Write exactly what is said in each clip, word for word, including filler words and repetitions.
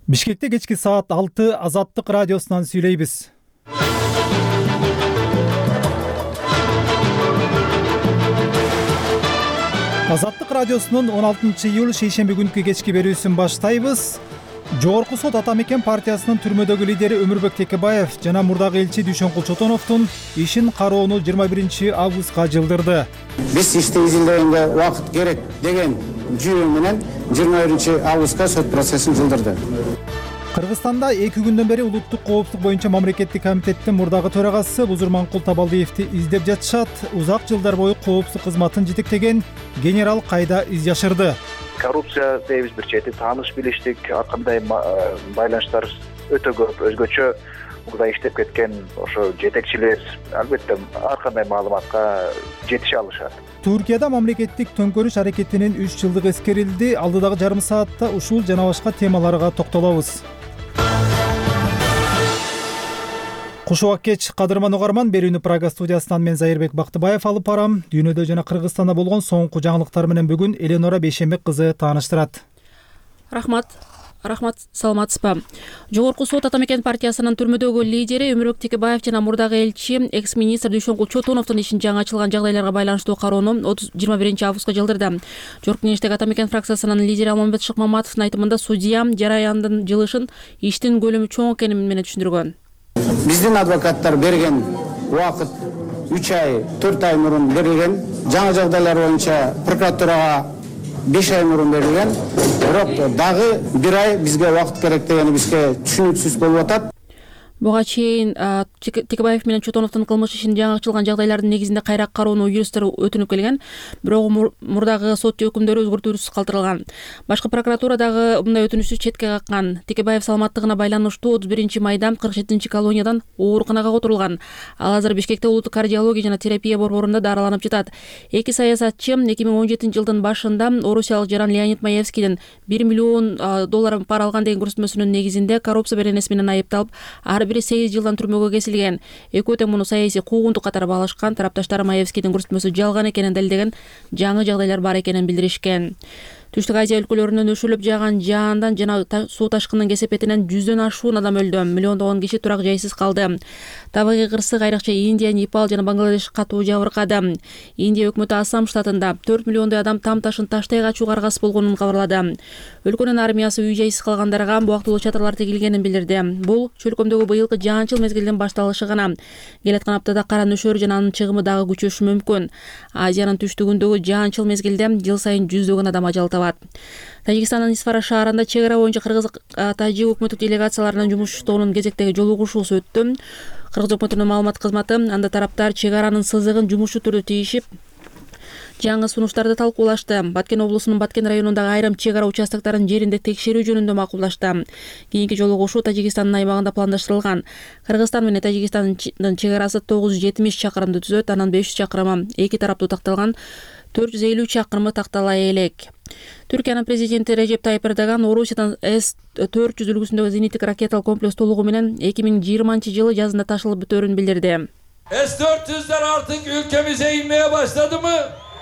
Бишкекте кечки саат алты Азаттык радиосунан сүйлөйбүз. Азаттык радиосунун он алтынчы июль шейшемби күнкү кечки берүүсүн баштайбыз. Жогорку сот Ата Мекен партиясынын түрмөдөгү лидери Өмүрбек Текебаев жана мурдагы элчи Дүйшөнкул Чотоновдун ишин кароону жыйырма биринчи августка жылдырды. Биз ишти изилдегенге убакыт керек деген жүйө менен жыйырма биринчи августка сот процессин жылдырды. Кыргызстанда эки күндөн бери улуттук коопсуздук боюнча мамлекеттик комитеттин мурдагы төрагасы Бузурманкул Табалдиевди издеп жатышат. Узак жылдар бою коопсуздук кызматын жетектеген генерал кайда из жашырды? Коррупция дейбиз бир чети, тааныш билиштик, ар кандай байланыштар өтө көп, өзгөчө мурда иштеп кеткен ошо жетекчилер албетте ар кандай маалыматка жетише алышат. Түркияда мамлекеттик төңкөрүш аракетинин үч жылдыгы эскерилди. Алдыдагы жарым саатта ушул жана башка темаларга токтолобуз. Куш убак кеч, кадырман угарман, берүүнү Прага студиясынан мен Зайырбек Бактыбаев алып барам. Дүйнөдө жана Кыргызстанда болгон соңку жаңылыктар менен бүгүн Эленора Бейшембек кызы тааныштырат. Рахмат. Рахмат, саламатсызбы. Жогорку сот Ата Мекен партиясынын түрмөдөгү лидери Өмүрбек Текебаев жана мурдагы элчи экс-министр Дүйшөнкул Чотоновдун ишин жаңы ачылган жагдайларга байланыштуу кароону жыйырма биринчи августка жылдырды. Жогорку кеңештеги Ата Мекен фракциясынын лидери Алмамбет Шыкмаматовдун айтымында судья жараяндын жылышын иштин көлөмү чоң экени менен түшүндүргөн. Биздин адвокаттар берген убакыт үч ай, төрт ай мурун берилген. Жаңы жагдайлар боюнча прокуратурага беш ай мурун берилген. Бирок дагы бир ай бизге убакыт керек дегени бизге түшүнүксүз болуп атат. Буга чейин Текебаев менен Чотоновдун кылмыш ишин жаңы ачылган жагдайлардын негизинде кайра кароону юристтер өтүнүп келген, бирок мурдагы сот өкүмдөрү өзгөртүүсүз калтырылган. Башкы прокуратура дагы мындай өтүнүштү четке каккан. Текебаев саламаттыгына байланыштуу отуз биринчи майда кырк жетинчи колониядан ооруканага отурулган. Ал азыр Бишкекте улуттук кардиология жана терапия борборунда дарыланып жатат. Эки саясатчы эки миң он жетинчи жылдын башында орусиялык жаран Леонид Маевскийден бир миллион доллар пара алган деген көрсөтмөсүнүн негизинде коррупция беренеси менен айыпталып, ар бири сегиз жылдан түрмөгө кесилген. Экөө тең муну саясий куугунтук катары баалашкан. Тарапташтары Маевскийдин көрсөтмөсү жалган экенин далилдеген жаңы жагдайлар бар экенин билдиришкен. Түштүк Азия өлкөлөрүнөн өшүрүлүп жааган жаандан жана суу ташкынынын кесепетинен жүздөн ашуун адам өлдү. Миллиондогон киши турак жайсыз калды. Табигый кырсык айрыкча Индия, Непал жана Бангладеш катуу жабыркады. Индия өкмөтү Ассам штатында төрт миллиондой адам там ташын таштай качууга аргасыз болгонун кабарлады. Өлкөнүн армиясы үй жайсыз калгандарга убактылуу чатырлар тигилгенин билдирди. Бул чөлкөмдөгү быйылкы жаанчыл мезгилдин башталышы гана. Келаткан аптада кара нөшөр жана анын чыгымы дагы күчөшү мүмкүн. Азиянын түштүгүндөгү жаанчыл мезгилде жыл сайын жүздөгөн адам ажал табат. Тажикстандын Исфара шаарында чек ара боюнча кыргыз-тажик өкмөттүк делегацияларынын жумуштоонун кезектеги жолугушуусу өттү. Кыргыз өкмөтүнүн маалымат кызматы анда тараптар чек аранын сызыгын жумушчу түрдө тийишип, жаңы сунуштарды талкуулашты. Баткен облусунун Баткен районундагы айрым чек ара участоктарын жеринде текшерүү жөнүндө макулдашты. Кийинки жолугушуу Тажикстандын аймагында пландаштырылган. Кыргызстан менен Тажикстандын чек арасы тогуз жүз жетимиш чакырымды түзөт, анан беш жүз чакырымы эки тараптуу такталган төрт жүз элүү чакырымы тактала элек. Түркиянын президенти Режеп Тайып Эрдоган Орусиядан эс төрт жүз үлгүсүндөгү зениттик ракеталык комплекс толугу менен эки миң жыйырманчы жылы жазында ташылып бүтөөрүн билдирди. эс dört yüzler artık ülkemize inmeye başladı mı?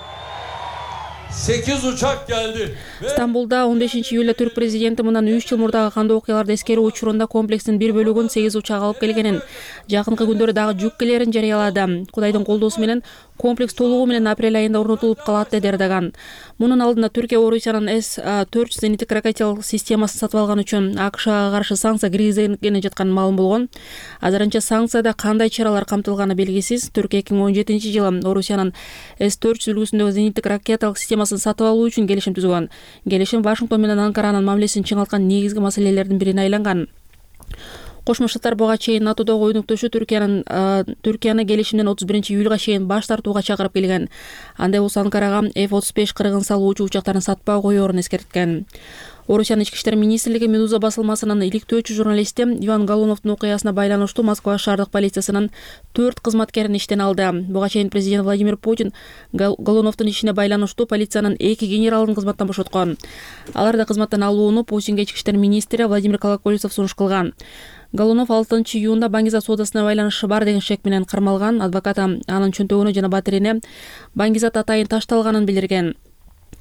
sekiz uçak geldi. Стамбулда он бешинчи июлда түрк президенти мындан үч жыл мурдагы кандуу окуяларды эскерүү учурунда комплекстин бир бөлүгүн сегиз учак алып келгенин, жакынкы күндөрү дагы жүк келерин жарыялады. Кудайдын колдоосу менен комплекс толугу менен апрель айында орнотулуп калат, деди Эрдоган. Мунун алдында Түркия Орусиянын эс төрт жүз зениттик ракеталык системасын сатып алган үчүн АКШга каршы санкция киргизгени жатканы маалым болгон. Азырынча санкцияда кандай чаралар камтылганы белгисиз. Түркия эки миң он жетинчи жылы Орусиянын эс төрт жүз үлгүсүндөгү зениттик ракеталык системасын сатып алуу үчүн келишим түзгөн. Келишим Вашингтон менен Анкаранын мамилесин чыңалткан негизги маселелердин бирине айланган. Кошмо Штаттар буга чейин НАТОдогу өнөктөшү Түркиянын Түркияны келишимден отуз биринчи июлга чейин баш тартууга чакырып келген. Андай болсо Анкарага эф отуз беш кыргын салуучу учактарын сатпай коёрун эскерткен. Орусиянын ички иштер министрлиги Медуза басылмасынын иликтөөчү журналисти Иван Голуновдун окуясына байланыштуу Москва шаардык полициясынын төрт кызматкерин иштен алды. Буга чейин президент Владимир Путин Голуновдун ишине байланыштуу полициянын эки генералын кызматтан бошоткон. Аларды кызматтан алууну Путинге ички иштер министри Владимир Колокольцов сунуш кылган. Голунов алтынчы июнда Баңгиза соодасына байланышы бар деген шек менен кармалган. Адвокаты анын чөнтөгүнө жана батирине Баңгизат атайын ташталганын билдирген.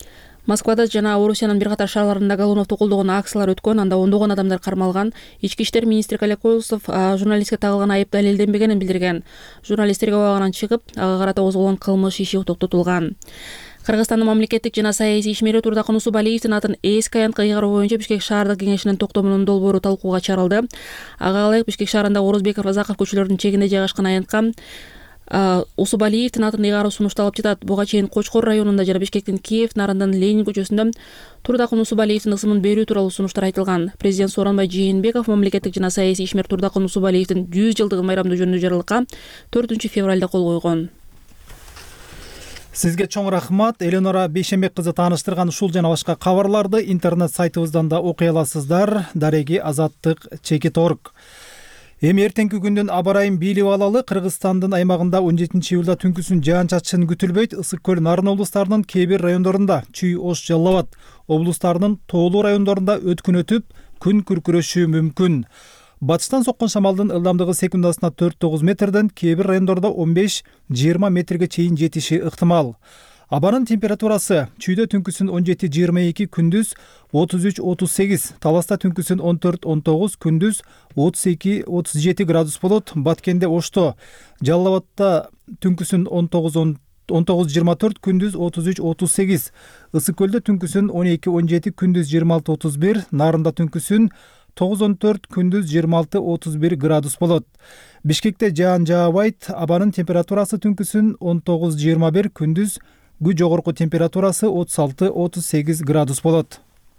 Москвада жана Орусиянын бир катар шаарларында Голуновду колдогон акциялар өткөн, анда ондогон адамдар кармалган. Ички иштер министри Олег Колосов журналистке тагылган айып далилденбегенин билдирген. Журналисттерге убагынан чыгып, ага карата козголгон кылмыш иши токтотулган. Кыргызстандын мамлекеттик жана саясий ишмери Турдакын Усубалиевдин атын эски аянтка ыйгаруу боюнча Бишкек шаардык кеңешинин токтомунун долбоору талкууга чыгарылды. Ага ылайык Бишкек шаарында Орозбеков, Разаков көчөлөрүнүн чегинде жайгашкан аянтка Усубалиевдин атын ыйгаруу сунушталып жатат. Буга чейин Кочкор районунда жана Бишкектин Киев, Нарындын Ленин көчөсүндө Турдакын Усубалиевдин ысымын берүү тууралуу сунуштар айтылган. Президент Сооронбай Жээнбеков мамлекеттик жана саясий ишмер Турдакын Усубалиевдин жүз жылдыгын майрамдоо жөнүндө жарлыкка төртүнчү февралда кол койгон. Сизге чоң рахмат. Эленора Бейшембек кызы тааныштырган ушул жана башка кабарларды интернет сайтыбыздан да окуй аласыздар. Дареги Азаттык чекит точка орг. Эми эртеңки күндүн аба ырайын бийлип алалы. Кыргызстандын аймагында он жетинчи июлда түнкүсүн жаан-чачын күтүлбөйт. Ысык көл, Нарын облустарынын кээ бир райондорунда, Чүй, Ош, Жалал Абад облустарынын тоолуу райондорунда өткүн өтүп, күн күркүрөшү мүмкүн. Батыштан соккон шамалдын ылдамдыгы секундасына төрт тогуз метрден, кээ бир райондордо он беш жыйырма метрге чейин жетиши ыктымал. Абанын температурасы Чүйдө түнкүсүн он жети жыйырма эки, күндүз отуз үч отуз сегиз, Таласта түнкүсүн он төрт он тогуз, күндүз отуз эки отуз жети градус болот. Баткенде, Ошто, Жалал Абадта түнкүсүн он тогуз жыйырма төрт, күндүз отуз үч отуз сегиз, Ысык көлдө түнкүсүн он эки он жети, күндүз жыйырма алты отуз бир, Нарында түнкүсүн тогуз он төрт, күндүз жыйырма алты отуз бир градус болот. Бишкекте жаан жаабайт. Абанын температурасы түнкүсүн он тогуз жыйырма бир, күндүз күн жогорку температурасы отуз алты отуз сегиз градус болот.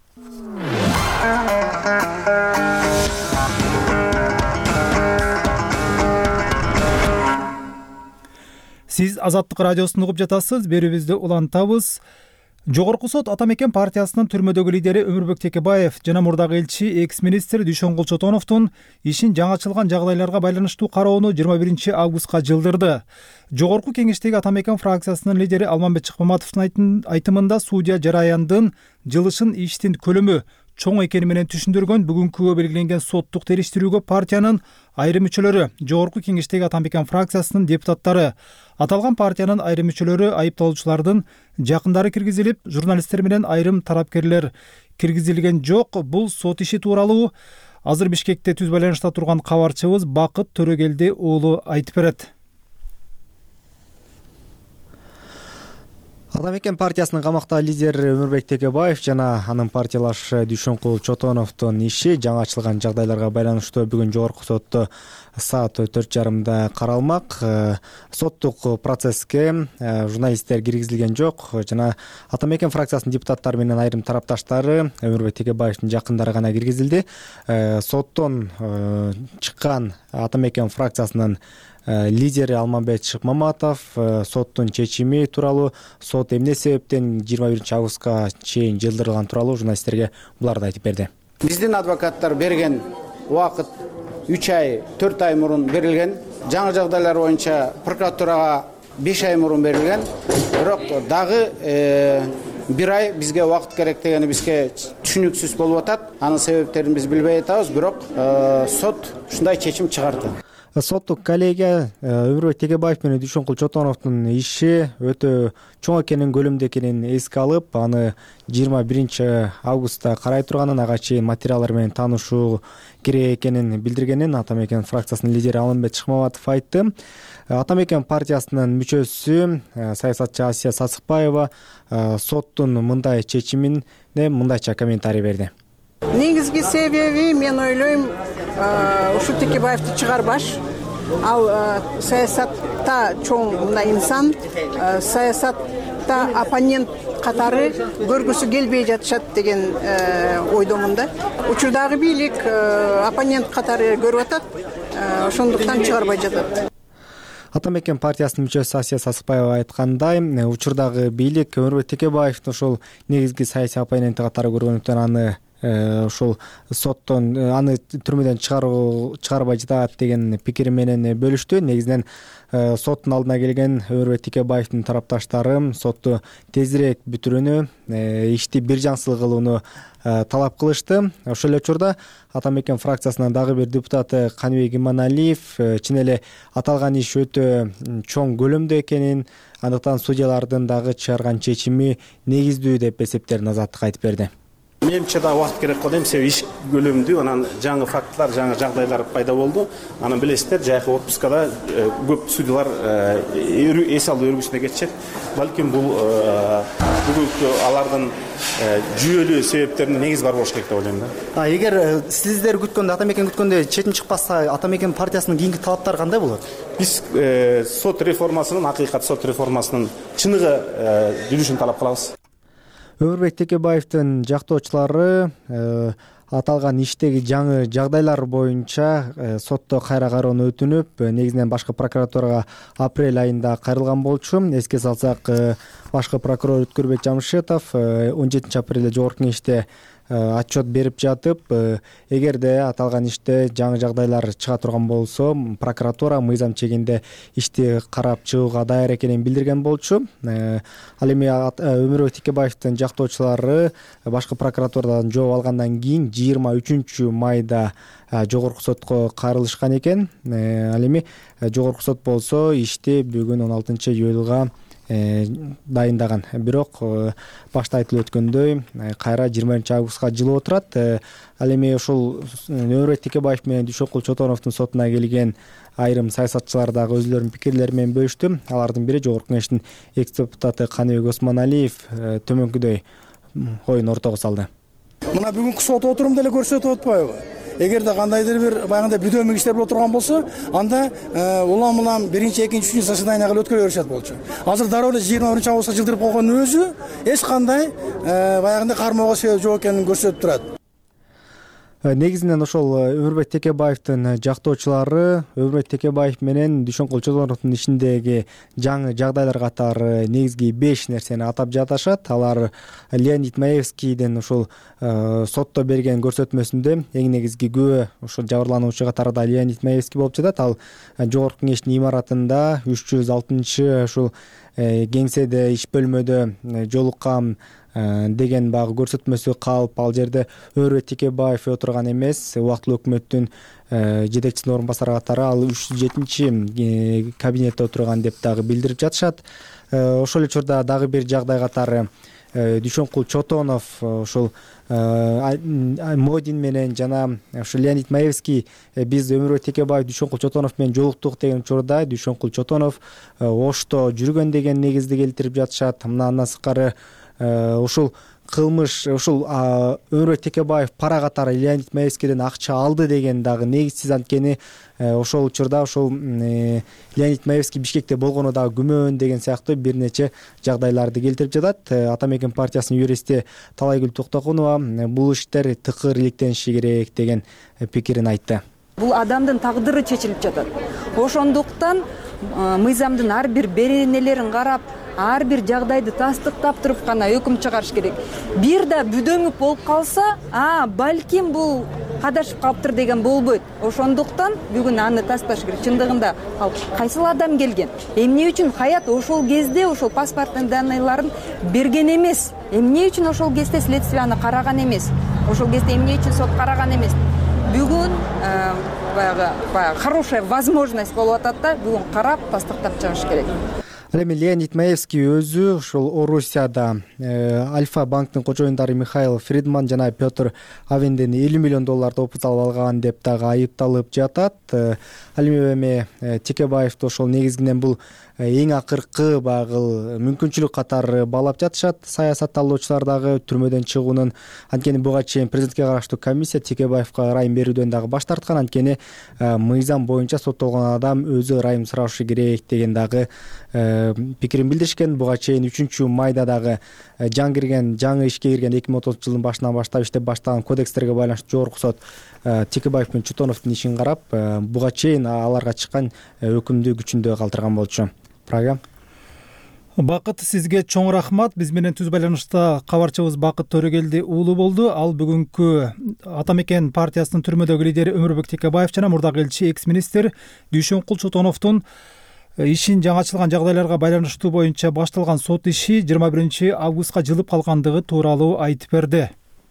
Сиз Азаттык радиосун угуп жатасыз. Берүүбүздү улантабыз. Жогорку сот Ата Мекен партиясынын түрмөдөгү лидери Өмүрбек Текебаев жана мурдагы элчи экс-министр Дүйшөнгул Чотоновдун ишин жаңачылган жагдайларга байланыштуу кароону жыйырма биринчи августка жылдырды. Жогорку кеңештеги Ата Мекен фракциясынын лидери Алмамбет Чыкмаматовдун айтымында судья жараяндын жылышын иштин көлөмү чоң экени менен түшүндүргөн. Бүгүнкүгө белгиленген соттук териштирүүгө партиянын айрым мүчөлөрү, жогорку кеңештеги Ата Мекен фракциясынын депутаттары, аталган партиянын айрым мүчөлөрү, айыпталуучулардын жакындары киргизилип, журналисттер менен айрым тарапкерлер киргизилген жок. Бул сот иши тууралуу азыр Бишкекте түз байланышта турган кабарчыбыз Бакыт Төрөгелди уулу айтып берет. Ата Мекен партиясынын камактагы лидери Өмүрбек Текебаев жана анын партиялашы Дүйшөнгул Чотоновдун иши жаңачылган жагдайларга байланыштуу бүгүн жогорку сотто саат төрт жарымда каралмак. Соттук процесске журналисттер киргизилген жок жана Ата Мекен фракциясынын депутаттары менен айрым тарапташтары, Өмүрбек Текебаевдин жакындары гана киргизилди. Соттон чыккан Ата Мекен фракциясынын лидери Алмамбет Чыкмаматов соттун чечими тууралуу, сот эмне себептен жыйырма биринчи августка чейин жылдырылган тууралуу журналисттерге буларды айтып берди. Биздин адвокаттар берген убакыт үч ай, төрт ай мурун берилген. Жаңы жагдайлар боюнча прокуратурага беш ай мурун берилген. Бирок дагы бир ай бизге убакыт керек дегени бизге түшүнүксүз болуп атат. Анын себептерин биз билбей атабыз, бирок сот ушундай чечим чыгарды. Соттук коллегия Өмүрбек Текебаев менен Дүйшөнгул Чотоновдун иши өтө чоң экенин, көлөмдүү экенин эске алып, аны жыйырма биринчи августта карай турганын, ага чейин материалдар менен таанышуу керек экенин билдиргенин Ата Мекен фракциясынын лидери Алмамбет Чыкмаматов айтты. Ата Мекен партиясынын мүчөсү саясатчы Асия Сасыкбаева соттун мындай чечимине мындайча комментарий берди. Негизги себеби, мен ойлойм, ушу Текебаевди чыгарбаш. Ал саясатта чоң мына инсан, саясатта оппонент катары көргүсү келбей жатышат деген ойдомун да. Учурдагы бийлик оппонент катары көрүп атат, ошондуктан чыгарбай жатат. Ата Мекен партиясынын мүчөсү Асия Сасыкбаева айткандай, учурдагы бийлик Өмүрбек Текебаевдин ошол негизги саясий оппоненти катары көргөндүктөн аны ушул соттон аны түрмөдөн чыгаруу чыгарбай жатат деген пикир менен бөлүштү. Негизинен соттун алдына келген Өмүрбек Текебаевдин тарапташтары сотту тезирээк бүтүрүүнү, ишти бир жаңсыл кылууну талап кылышты. Ошол эле учурда Ата мекен фракциясынын дагы бир депутаты Каныбек Иманалиев чын эле аталган иш өтө чоң көлөмдө экенин, андыктан судьялардын дагы чыгарган чечими негиздүү деп эсептерин азаттыкка айтып берди. Менимче да убакыт керек болот эми, себеби иш көлөмдүү, анан жаңы фактылар, жаңы жагдайлар пайда болду. Анан билесиздер, жайкы отпускада көп судьялар эс алуу өргүсүнө кетишет. Балким бул бүгүнкү алардын жүйөлүү себептерине негиз бар болуш керек деп ойлойм да. Эгер сиздер күткөндө, Ата мекен күткөндө четим чыкпаса, Ата мекен партиясынын кийинки талаптары кандай болот? Биз сот реформасынын, акыйкат сот реформасынын чыныгы жүрүшүн талап кылабыз. Өмүрбек Текебаевдин жактоочулары аталган иштеги жаңы жагдайлар боюнча сотто кайра кароону өтүнүп, негизинен башкы прокуратурага апрель айында кайрылган болчу. Эске салсак, башкы прокурор Өткөрбек Жамшитов он жетинчи апрелде жогорку кеңеште отчет берип жатып, эгерде аталган иште жаңы жагдайлар чыга турган болсо, прокуратура мыйзам чегинде ишти карап чыгууга даяр экенин билдирген болчу. Ал эми Өмүрбек Текебаевдин жактоочулары башкы прокуратурадан жооп алгандан кийин жыйырма үчүнчү майда жогорку сотко кайрылышкан экен. Ал эми жогорку сот болсо ишти бүгүн он алтынчы июлга дайындаган. Бирок башта айтылып өткөндөй, кайра жыйырма биринчи августка жылып отурат. Ал эми ушул Өмүрбек Текебаев менен Дүйшөнкул Чотоновдун сотуна келген айрым саясатчылар дагы өзлөрүнүн пикирлери менен бөлүштү. Алардын бири жогорку кеңештин экс депутаты Каныбек Осмоналиев төмөнкүдөй оюн ортого салды. Мына бүгүнкү сот отурумду эле көрсөтүп атпайбы? Эгерде кандайдыр бир баягындай бүдөмүк иштер боло турган болсо, анда улам улам биринчи, экинчи, үчүнчү заседания кылып өткөрө беришет болчу. Азыр дароо эле жыйырма биринчи августка жылдырып койгондун өзү эч кандай баягындай кармоого себеп жок экенин көрсөтүп турат. Негизинен ошол Өмүрбек Текебаевдин жактоочулары Өмүрбек Текебаев менен Дүйшөнкул Чотоновдун ишиндеги жаңы жагдайлар катары негизги беш нерсени атап жатышат. Алар Леонид Маевскийдин ушул сотто берген көрсөтмөсүндө эң негизги күбө ушул жабырлануучу катарда Леонид Маевский болуп жатат. Ал жогорку кеңештин имаратында үч жүз алтынчы ушул кеңседе иш бөлмөдө жолуккан деген багы көрсөтмөсү калып, ал жерде Өмүрбек Текебаев отурган эмес, убактылуу өкмөттүн жетекчисинин орун басары катары ал үч жүз жетинчи кабинетте отурган деп дагы билдирип жатышат. Ошол эле учурда дагы бир жагдай катары Дүйшөнкул Чотонов ушул Модин менен жана ушул Леонид Маевский биз Өмүрбек Текебаев Дүйшөнкул Чотонов менен жолуктук деген учурда Дүйшөнкул Чотонов Ошто жүргөн деген негизди келтирип жатышат. Мына андан сырткары ушул кылмыш, ушул Өмүрбек Текебаев пара катары Леонид Маевскийден акча алды деген дагы негизсиз, анткени ошол учурда ушул Леонид Маевский Бишкекте болгону дагы күмөн деген сыяктуу бир нече жагдайларды келтирип жатат. Ата мекен партиясынын юристи Талайгүл Токтокунова бул иштер тыкыр иликтениши керек деген пикирин айтты. Бул адамдын тагдыры чечилип жатат. Ошондуктан мыйзамдын ар бир беренелерин карап, ар бир жагдайды тастыктап туруп гана өкүм чыгарыш керек. Бир да бүдөмүк болуп калса, а балким бул кадашып калыптыр деген болбойт. Ошондуктан бүгүн аны тасташ керек. Чындыгында ал кайсыл адам келген? Эмне үчүн хаят ошол кезде ошол паспорттун данныйларын берген эмес? Эмне үчүн ошол кезде следствие аны караган эмес? Ошол кезде эмне үчүн сот караган эмес? Бүгүн баягы хорошая возможность болуп атат да, бүгүн карап тастыктап чыгыш керек. Ал эми Леонид Маевский өзү ушул Орусияда Альфа банктын кожоюндары Михаил Фридман жана Петр Авенден элүү миллион долларды опус алып алган деп дагы айыпталып жатат. Ал эми Текебаевди ошол негизинен бул эң акыркы багыл мүмкүнчүлүк катары баалап жатышат. Саясатталуучулар дагы түрмөдөн чыгуунун, анткени буга чейин президентке караштуу комиссия Текебаевга ырайым берүүдөн дагы баш тарткан, анткени мыйзам боюнча соттолгон адам өзү ырайым сурашы керек деген дагы пикирин билдиришкен. Буга чейин үчүнчү майда дагы жаңы кирген, жаңы ишке кирген эки миң он тогузунчу жылдын башынан баштап иштеп баштаган кодекстерге байланыштуу жогорку сот Текебаев менен Чотоновдун ишин карап, буга чейин аларга чыккан өкүмдү күчүндө калтырган болчу. Прага. Бакыт, сизге чоң рахмат. Биз менен түз байланышта кабарчыбыз Бакыт Төрөгелди уулу болду. Ал бүгүнкү Ата Мекен партиясынын түрмөдөгү лидери Өмүрбек Текебаев жана мурдагы элчи экс министр Дүйшөнкул Чотоновдун ишин жаңачылган жагдайларга байланыштуу боюнча башталган сот иши жыйырма биринчи августка жылып калгандыгы тууралуу айтып берди.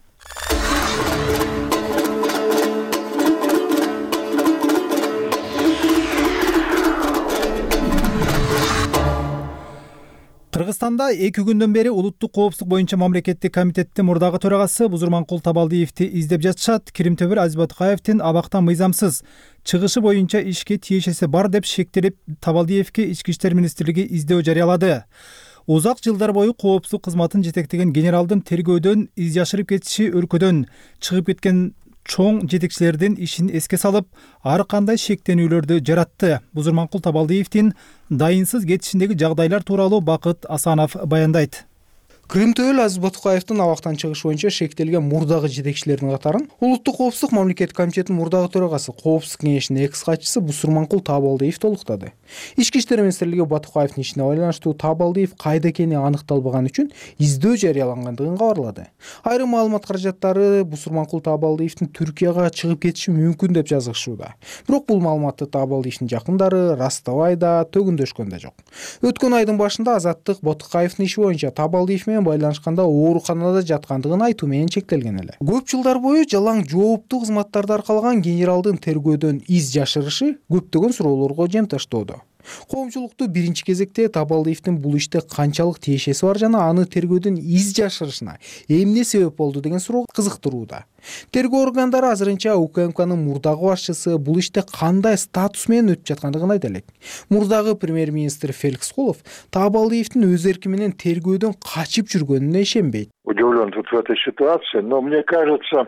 Кыргызстанда эки күндөн бери улуттук коопсуздук боюнча мамлекеттик комитеттин мурдагы төрагасы Бузурманкул Табалдиевди издеп жатышат. Киримтөбөр Азиз Батукаевдин абактан мыйзамсыз чыгышы боюнча ишке тиешеси бар деп шектелип, Табалдиевге Ички иштер министрлиги издөө жарыялады. Узак жылдар бою коопсуздук кызматын жетектеген генералдын тергөөдөн из жашырып кетиши өлкөдөн чыгып кеткен чоң жетекчилердин ишин эске салып, ар кандай шектенүүлөрдү жаратты. Бузурманкул Табалдиевдин дайынсыз кетишиндеги жагдайлар тууралуу Бакыт Асанов баяндайт. Кыримтөбөл Азиз Батукаевдин абактан чыгыш боюнча шектелген мурдагы жетекчилердин катарын Улуттук коопсуздук мамлекеттик комитетинин мурдагы төрагасы, Коопсуздук кеңешинин экс катчысы Бусурманкул Табалдиев толуктады. Ички иштер министрлиги Батукаевдин ишине байланыштуу Табалдиев кайда экени аныкталбаган үчүн издөө жарыялангандыгын кабарлады. Айрым маалымат каражаттары Бусурманкул Табалдиевдин Түркияга чыгып кетиши мүмкүн деп жазышууда. Бирок бул маалыматты Табалдиевдин жакындары растабай да, төгүндөшкөн да жок. Өткөн айдын башында Азаттык Батукаевдин иши боюнча Табалдиев байланышканда ооруканада жаткандыгын айтуу менен чектелген эле. Көп жылдар бою жалаң жооптуу кызматтарды аркалаган генералдын тергөөдөн из жашырышы көптөгөн суроолорго жем таштоодо. Коомчулукту биринчи кезекте Табалдиевдин бул иште канчалык тиешеси бар жана аны тергөөдөн из жашырышына эмне себеп болду деген суроо кызыктырууда. Тергөө органдары азырынча УКМКнын мурдагы башчысы бул иште кандай статус менен өтүп жаткандыгын айта элек. Мурдагы премьер-министр Феликс Кулов Табалдиевдин өз эрки менен тергөөдөн качып жүргөнүнө ишенбейт. Удивлен тут в этой ситуации, но мне кажется,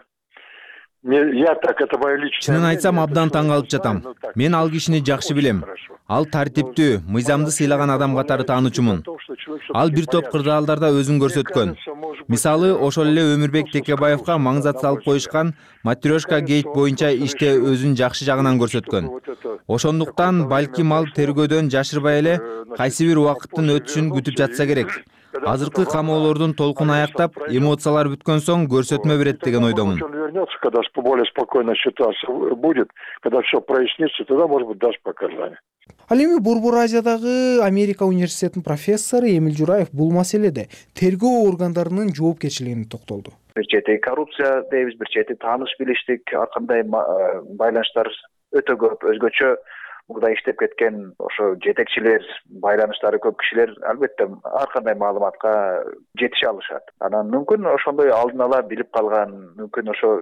чынын айтсам абдан таң калып жатам. Мен ал кишини жакшы билем. Ал тартиптүү, мыйзамды сыйлаган адам катары таануучумун. Ал бир топ кырдаалдарда өзүн көрсөткөн. Мисалы, ошол эле Өмүрбек Текебаевга маңзат салып коюшкан Матрешка гейт боюнча иште өзүн жакшы жагынан көрсөткөн. Ошондуктан балким ал тергөөдөн жашырбай эле кайсы бир убакыттын өтүшүн күтүп жатса керек. Азыркы камоолордун толкун аяктап, эмоциялар бүткөн соң көрсөтмө берет деген ойдомун. Когда более спокойная ситуация будет, когда все прояснится, тогда, может быть, даст показания. Ал эми Борбор Азиядагы Америка университетинин профессору Эмил Жураев бул маселеде тергөө органдарынын жоопкерчилигине токтолду. Бир чети коррупция дейбиз, бир чети тааныш билиштик, ар кандай байланыштар өтө көп, өзгөчө мурда иштеп кеткен ошо жетекчилер, байланыштары көп кишилер албетте ар кандай маалыматка жетише алышат. Анан мүмкүн ошондой алдын ала билип калган, мүмкүн ошо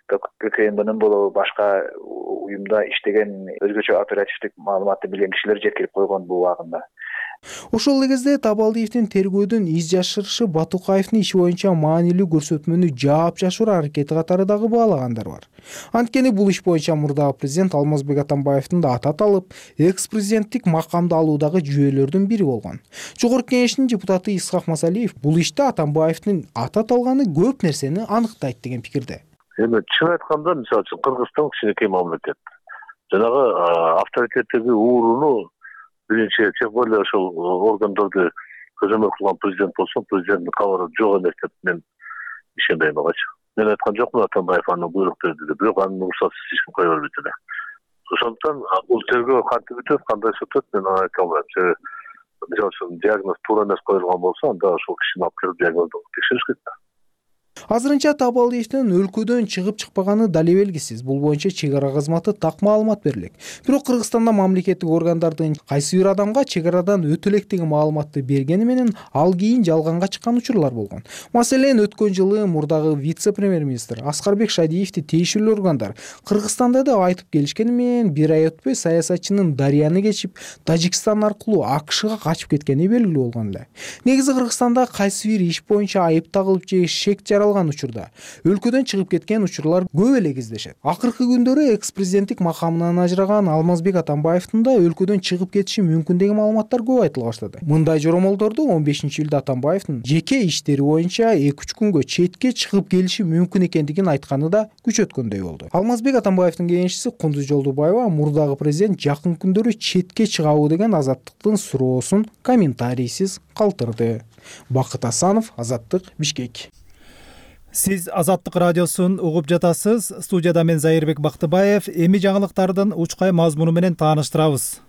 ККМБнын болобу башка уюмда иштеген өзгөчө оперативдик маалыматты билген кишилер жеткирип койгон бул убагында. Ошол эле кезде Табалдиевдин тергөөдөн из жашырышы Батукаевдин иши боюнча маанилүү көрсөтмөнү жаап жашыруу аракети катары дагы баалагандар бар. Анткени бул иш боюнча мурдагы президент Алмазбек Атамбаевдин да аты аталып, экс-президенттик макамды алуудагы жүйөлөрдүн бири болгон. Жогорку кеңештин депутаты Исхак Масалиев бул иште Атамбаевдин аты аталганы көп нерсени аныктайт деген пикирде. Эми чын айтканда, мисалы үчүн Кыргызстан кичинекей мамлекет. Жанагы авторитеттеги ууруну биринчи тем более ошол органдарды көзөмөл кылган президент болсо, президенттин кабары жок эмес деп мен ишенбейм агачы. Мен айткан жокмун Атамбаев аны буйрук берди деп, бирок анын уруксатсыз эч ким кое бербейт эле. Ошондуктан бул тергөө кантип өтөт, кандай өтөт, мен аны айта албайм. Себеби мисалы үчүн диагноз туура эмес коюлган болсо, анда ошол кишини алып келип диагнозду текшериш керек. Азырынча Табалдиевдин өлкөдөн чыгып чыкпаганы дали белгисиз. Бул боюнча чек ара кызматы так маалымат берилек. Бирок Кыргызстанда мамлекеттик органдардын кайсы бир адамга чек арадан өтө элек деген маалыматты бергени менен ал кийин жалганга чыккан учурлар болгон. Маселен, өткөн жылы мурдагы вице-премьер-министр Аскарбек Шадиевди тиешелүү органдар Кыргызстанда деп айтып келишкени менен бир ай өтпөй саясатчынын Дарыяны кечип, Тажикстан аркылуу АКШга качып кеткени белгилүү болгон эле. Негизи Кыргызстанда кайсы бир иш боюнча айып тагылып же шек жаралып калган учурда өлкөдөн чыгып кеткен учурлар көп эле кездешет. Акыркы күндөрү экс президенттик макамынан ажыраган Алмазбек Атамбаевдин да өлкөдөн чыгып кетиши мүмкүн деген маалыматтар көп айтыла баштады. Мындай жоромолдорду он бешинчи июлда Атамбаевдин жеке иштери боюнча эки үч күнгө четке чыгып келиши мүмкүн экендигин айтканы да күч өткөндөй болду. Алмазбек Атамбаевдин кеңешчиси Кундуз Жолдубаева мурдагы президент жакын күндөрү четке чыгабы деген Азаттыктын суроосун комментарийсиз калтырды. Бакыт Асанов, Азаттык, Бишкек. Сиз Азаттык радиосун угуп жатасыз. Студияда мен Зайырбек Бактыбаев. Эми жаңылыктардын учкай мазмуну менен тааныштырабыз.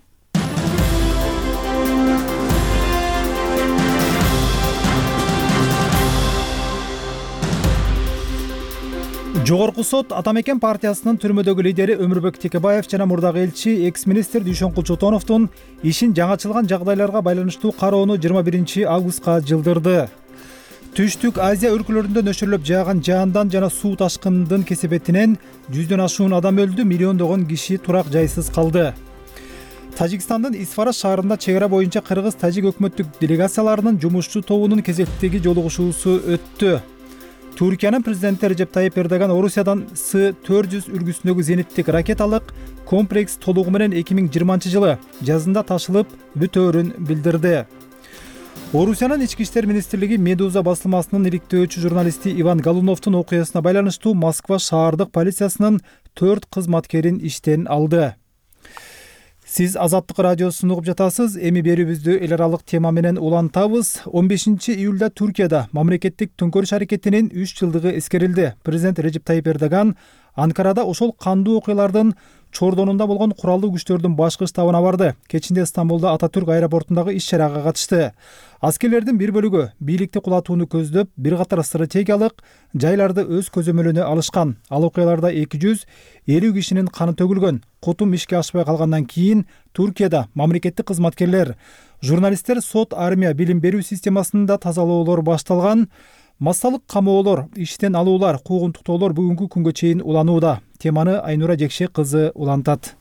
Жогорку сот Атамекен партиясынын түрмөдөгү лидери Өмүрбек Текебаев жана мурдагы элчи экс-министр Дүйшөнкул Чотоновдун ишин жаңачылган жагдайларга байланыштуу кароону жыйырма биринчи августка жылдырды. Түштүк Азия өлкөлөрүндө нөшөрлөп жааган жаандан жана суу ташкынынын кесепетинен жүздөн ашуун адам өлдү, миллиондогон киши турак жайсыз калды. Тажикстандын Исфара шаарында чек ара боюнча кыргыз-тажик өкмөттүк делегацияларынын жумушчу тобунун кезектеги жолугушуусу өттү. Түркиянын президенти Режеп Тайип Эрдоган Орусиядан С төрт жүз үлгүсүндөгү зениттик ракеталык комплекс толугу менен эки миң жыйырманчы жылы жазында ташылып бүтөөрүн билдирди. Орусиянын ички иштер министрлиги Медуза басылмасынын иликтөөчү журналисти Иван Голуновдун окуясына байланыштуу Москва шаардык полициясынын төрт кызматкерин иштен алды. Сиз Азаттык радиосун угуп жатасыз. Эми берүүбүздү эл аралык тема менен улантабыз. он бешинчи июлда Түркияда мамлекеттик төңкөрүш аракетинин үч жылдыгы эскерилди. Президент Режеп Тайип Эрдоган Анкарада ошол кандуу окуялардын чордонунда болгон куралдуу күчтөрдүн башкы штабына барды. Кечинде Стамбулда Ататүрк аэропортундагы иш-чарага катышты. Аскерлердин бир бөлүгү бийликти кулатууну көздөп, бир катар стратегиялык жайларды өз көзөмөлүнө алышкан. Ал окуяларда эки жүз элүү кишинин каны төгүлгөн. Кутум ишке ашпай калгандан кийин Түркияда мамлекеттик кызматкерлер, журналисттер, сот, армия, билим берүү системасында тазалоолор башталган. Массалык камоолор, иштен алуулар, куугунтуктоолор бүгүнкү күнгө чейин уланууда. Теманы Айнура Жекшек кызы улантат.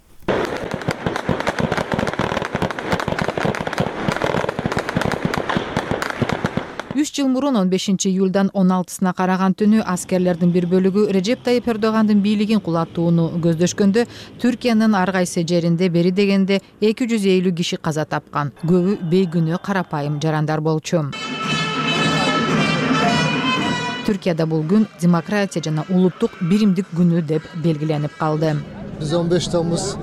үч жыл мурун он бешинчи июлдан он алтысына караган түнү аскерлердин бир бөлүгү Режеп Тайип Эрдогандын бийлигин кулатууну көздөшкөндө Түркиянын ар кайсы жеринде бери дегенде эки жүз элүү киши каза тапкан. Көбү бейгүнөө карапайым жарандар болчу. Түркияда бул күн демократия жана улуттук биримдик күнү деп белгиленип калды. Биз он беш тамыз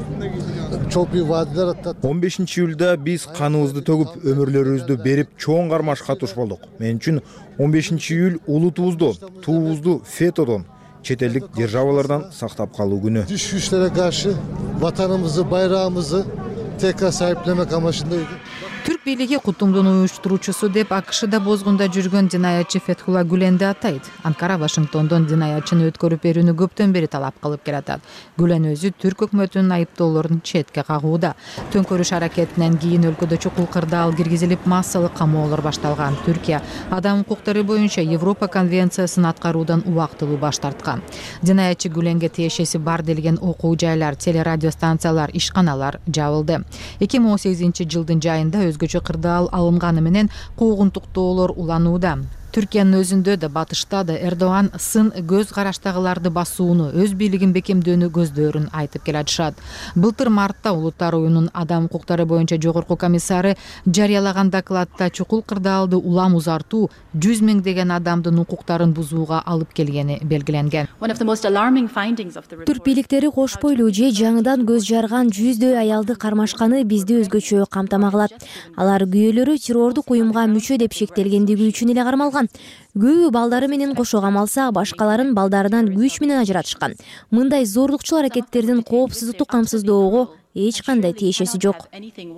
он бешинчи июлда биз каныбызды төгүп, өмүрлөрүбүздү берип, чоң кармашка туш болдук. Мен үчүн он бешинчи июль улутубузду, туубузду фетодон, чет элдик державалардан сактап калуу күнү. Dış güçlere karşı vatanımızı, bayrağımızı tekrar sahiplemek amacındaydı. Түрк бийлиги кутумдун уюштуруучусу деп АКШда бозгунда жүргөн динаятчы Фетхулла Гүленди атайт. Анкара Вашингтондон динаятчыны өткөрүп берүүнү көптөн бери талап кылып келатат. Гүлен өзү түрк өкмөтүнүн айыптоолорун четке кагууда. Төңкөрүш аракетинен кийин өлкөдө чукул кырдаал киргизилип, массалык камоолор башталган. Түркия адам укуктары боюнча Европа конвенциясын аткаруудан убактылуу баш тарткан. Динаятчы Гүленге тиешеси бар делген окуу жайлар, телерадиостанциялар, ишканалар жабылды. эки миң он сегизинчи жылдын жайында өзгөчө кырдаал алынганы менен куугунтуктоолор уланууда. Түркиянын өзүндө да батышта да Эрдоган сын көз караштагыларды басууну, өз бийлигин бекемдөөнү көздөрүн айтып келатышат. Былтыр мартта Улуттар уюмунун адам укуктары боюнча жогорку комиссары жарыялаган докладта чукул кырдаалды улам узартуу жүз миңдеген адамдын укуктарын бузууга алып келгени белгиленген. Түрк бийликтери кош бойлуу же жаңыдан көз жарган жүздөй аялды кармашканы бизди өзгөчө камтама кылат. Алар күйөөлөрү террордук уюмга мүчө деп шектелгендиги үчүн эле кармалган. Көбү балдары менен кошо камалса, башкаларын балдарынан күч менен ажыратышкан. Мындай зорлукчул аракеттердин коопсуздукту камсыздоого эч кандай тиешеси жок.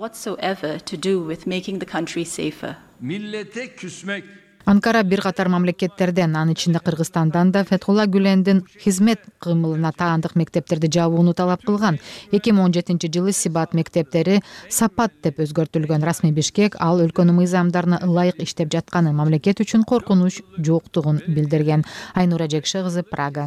Millete küsmek. Анкара бир катар мамлекеттерден, анын ичинде Кыргызстандан да Фетхулла Гүлендин хизмет кымылына таандык мектептерди жабууну талап кылган. эки миң он жетинчи жылы Сибат мектептери Сапат деп өзгөртүлгөн. Расмий Бишкек ал өлкөнүн мыйзамдарына ылайык иштеп жатканын, мамлекет үчүн коркунуч жоктугун билдирген. Айнура Жекшек кызы, Прага.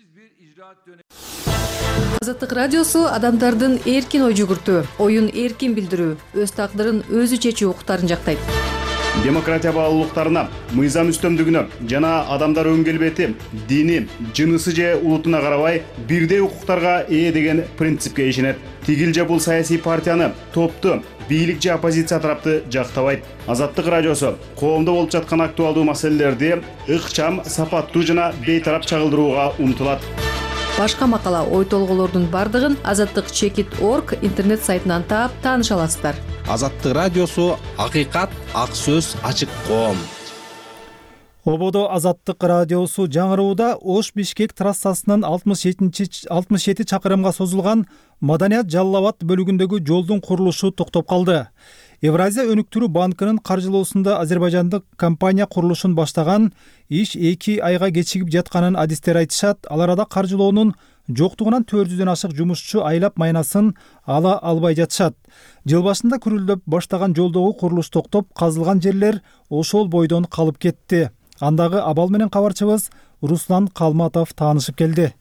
Азаттык радиосу адамдардын эркин ой жүгүртүү, оюн эркин билдирүү, өз тагдырын өзү чечүү укуктарын жактайт. демократия баалуулуктарына, мыйзам үстөмдүгүнө жана адамдар өн келбети, дини, жынысы же улутуна карабай бирдей укуктарга ээ деген принципке ишенет. Тигил же бул саясий партияны, топту, бийлик же оппозиция тарапты жактабайт. Азаттык радиосу коомдо болуп жаткан актуалдуу маселелерди ыкчам, сапаттуу жана бейтарап чагылдырууга умтулат. Башка макала, ой толголордун бардыгын азаттык чекит точка орг интернет сайтынан таап тааныша аласыздар. Азаттык радиосу акыйкат, ак сөз, ачык коом. Ободо Азаттык радиосу жаңырууда Ош-Бишкек трассасынын алтымыш жети чакырымга созулган Маданият-Жалал-Абад бөлүгүндөгү жолдун курулушу токтоп калды. Евразия өнүктүрүү банкынын каржылоосунда азербайжандык компания курулушун баштаган, иш эки айга кечигип жатканын адистер айтышат. Ал арада каржылоонун жоктугунан төрт жүздөн ашык жумушчу айлап майнасын ала албай жатышат. Жыл башында күрүлдөп баштаган жолдогу курулуш токтоп, казылган жерлер ошол бойдон калып кетти. Андагы абал менен кабарчыбыз Руслан Калматов таанышып келди.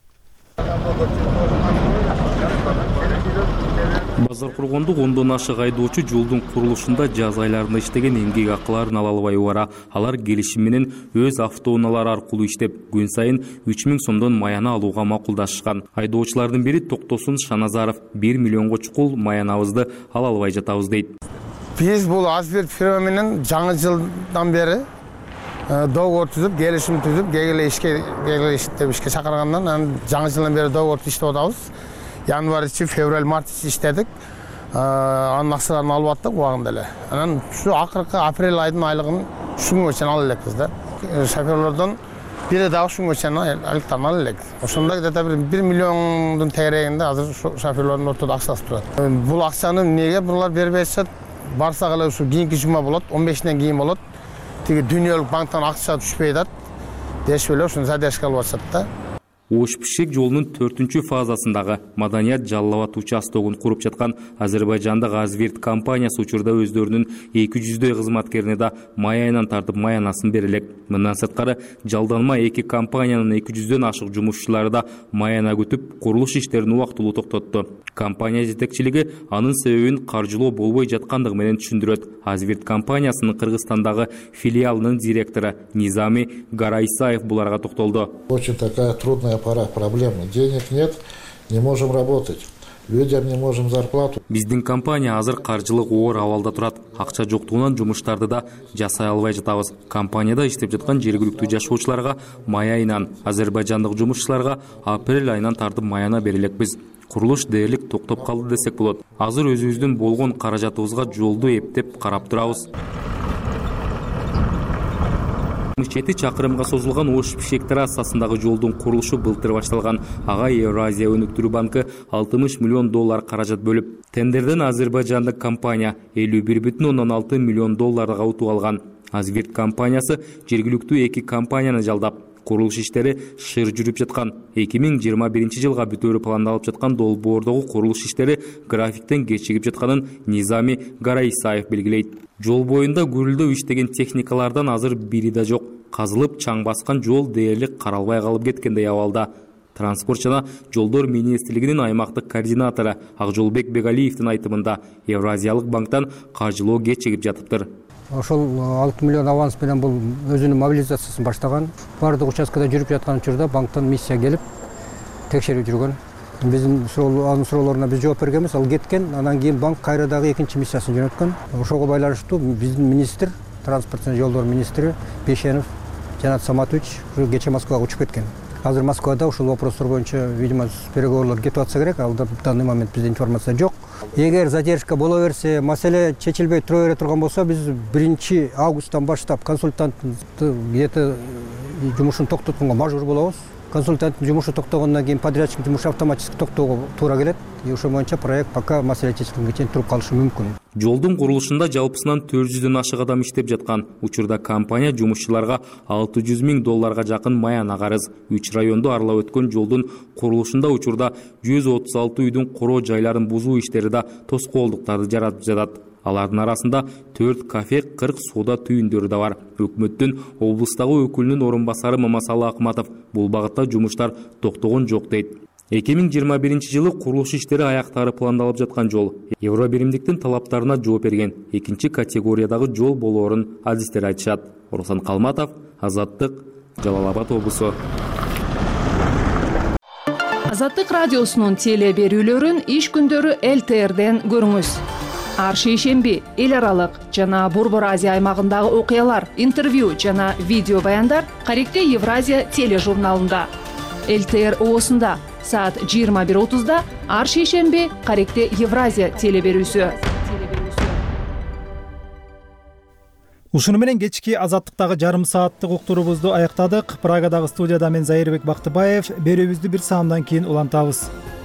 Базар кургондук ондон ашык айдоочу жолдун курулушунда жаз айларында иштеген эмгек акыларын ала албай убара. Алар келишим менен өз автоунаалары аркылуу иштеп, күн сайын үч миң сомдон маяна алууга макулдашышкан. Айдоочулардын бири Токтосун Шаназаров бир миллионго чукул маянабызды ала албай жатабыз дейт. Биз бул Азберт фирма менен жаңы жылдан бери договор түзүп, келишим түзүп, кегеле ишке кегеле иштеп ишке чакыргандан анан жаңы жылдан бери договор иштеп атабыз. Январь ичи, февраль, март ичи иштедик. Анын акчаларын алып аттык убагында эле. Анан ушу акыркы апрель айдын айлыгын ушу күнгө чейин ала элекпиз да. Шоферлордон бири дагы ушу күнгө чейин айлыктарын ала элек. Ошондо где-то бир миллиондун тегерегинде азыр шоферлордун ортодо акчасы турат. Бул акчаны эмнеге булар бербей атышат? Барсак эле ушу кийинки жума болот, он бешинен кийин болот. Тиги дүйнөлүк банктан акча түшпөй атат. Дешип эле ушуну задержка алып атышат да. Ош-Бишкек жолунун төртүнчү фазасындагы Маданият-Жалал-Абад участогун куруп жаткан Азербайжандык Азверт компаниясы учурда өздөрүнүн эки жүздөй кызматкерине да май айынан тартып маянасын бере элек. Мындан сырткары жалданма эки компаниянын эки жүздөн ашык жумушчулары да маяна күтүп, курулуш иштерин убактылуу токтотту. Компания жетекчилиги анын себебин каржылоо болбой жаткандыгы менен түшүндүрөт. Азверт компаниясынын Кыргызстандагы филиалынын директору Низами Гарайсаев буларга токтолду. Очень такая трудная пора, проблема. Денег нет, не можем работать. Людям не можем зарплату. Биздин компания азыр каржылык оор абалда турат. Акча жоктугунан жумуштарды да жасай албай жатабыз. Компанияда иштеп жаткан жергиликтүү жашоочуларга май айынан, азербайжандык жумушчуларга апрель айынан тартып маяна бере элекпиз. Курулуш дээрлик токтоп калды десек болот. Азыр өзүбүздүн болгон каражатыбызга жолду эптеп карап турабыз. жети чакырымга созулган Ош-Бишкек трассасындагы жолдун курулушу былтыр башталган. Ага Евразия өнүктүрүү банкы алтымыш миллион доллар каражат бөлүп, тендерден азербайжандык компания элүү бир бүтүн ондон алты миллион долларга утуп алган. Азверт компаниясы жергиликтүү эки компанияны жалдап, курулуш иштери шыр жүрүп жаткан. эки миң жыйырма биринчи жылга бүтөөрү пландалып жаткан долбоордогу курулуш иштери графиктен кечигип жатканын Низами Гарайсаев белгилейт. Жол боюнда гүрүлдөп иштеген техникалардан азыр бири да жок. Казылып чаң баскан жол дээрлик каралбай калып кеткендей абалда. Транспорт жана жолдор министрлигинин аймактык координатору Акжолбек Бегалиевдин айтымында Евразиялык банктан каржылоо кечигип жатыптыр. Ошол алты миллион аванс менен бул өзүнүн мобилизациясын баштаган. Бардык участкада жүрүп жаткан учурда банктан миссия келип текшерип жүргөн. Биздин анын суроолоруна биз жооп бергенбиз, ал кеткен. Анан кийин банк кайра дагы экинчи миссиясын жөнөткөн. Ошого байланыштуу биздин министр, транспорт жана жолдор министри Бешенов Жанат Саматович кечээ Москвага учуп кеткен. Азыр Москвада ушул вопростор боюнча, видимо, переговорлор кетип атса керек. Ал в данный момент бизде информация жок. Эгер задержка боло берсе, маселе чечилбей тура бере турган болсо, биз биринчи августтан баштап консультанттын где-то жумушун токтотконго мажбур болобуз. Консультанттын жумушу токтогондон кийин подрядчиктин жумушу автоматически токтоого туура келет. И ошол боюнча проект пока маселе чечилгенге чейин туруп калышы мүмкүн. Жолдун курулушунда жалпысынан төрт жүздөн ашык адам иштеп жаткан. Учурда компания жумушчуларга алты жүз миң долларга жакын маяна карыз. үч районду аралап өткөн жолдун курулушунда учурда жүз отуз алты үйдүн короо жайларын бузуу иштери да тоскоолдуктарды жаратып жатат. Алардын арасында төрт кафе, кырк соода түйүндөрү да бар. Өкмөттүн облустагы өкүлүнүн орун басары Мамасалы Акматов бул багытта жумуштар токтогон жок дейт. эки миң жыйырма биринчи жылы курулуш иштери аяктары пландалып жаткан жол евро биримдиктин талаптарына жооп берген экинчи категориядагы жол болоорун адистер айтышат. Руслан Калматов, Азаттык, Жалал Абад облусу. Азаттык радиосунун теле берүүлөрүн иш күндөрү эл тэ эрден көрүңүз. Ар шейшемби эл аралык жана Борбор Азия аймагындагы окуялар, интервью жана видео баяндар Каректе Евразия тележурналында. эл тэ эр оосунда саат жыйырма бир отузда ар шейшемби Каректе Евразия теле берүүсү. Ушуну менен кечки Азаттыктагы жарым сааттык уктуруубузду аяктадык. Прагадагы студияда мен Зайырбек Бактыбаев. Берүүбүздү бир саамдан кийин улантабыз.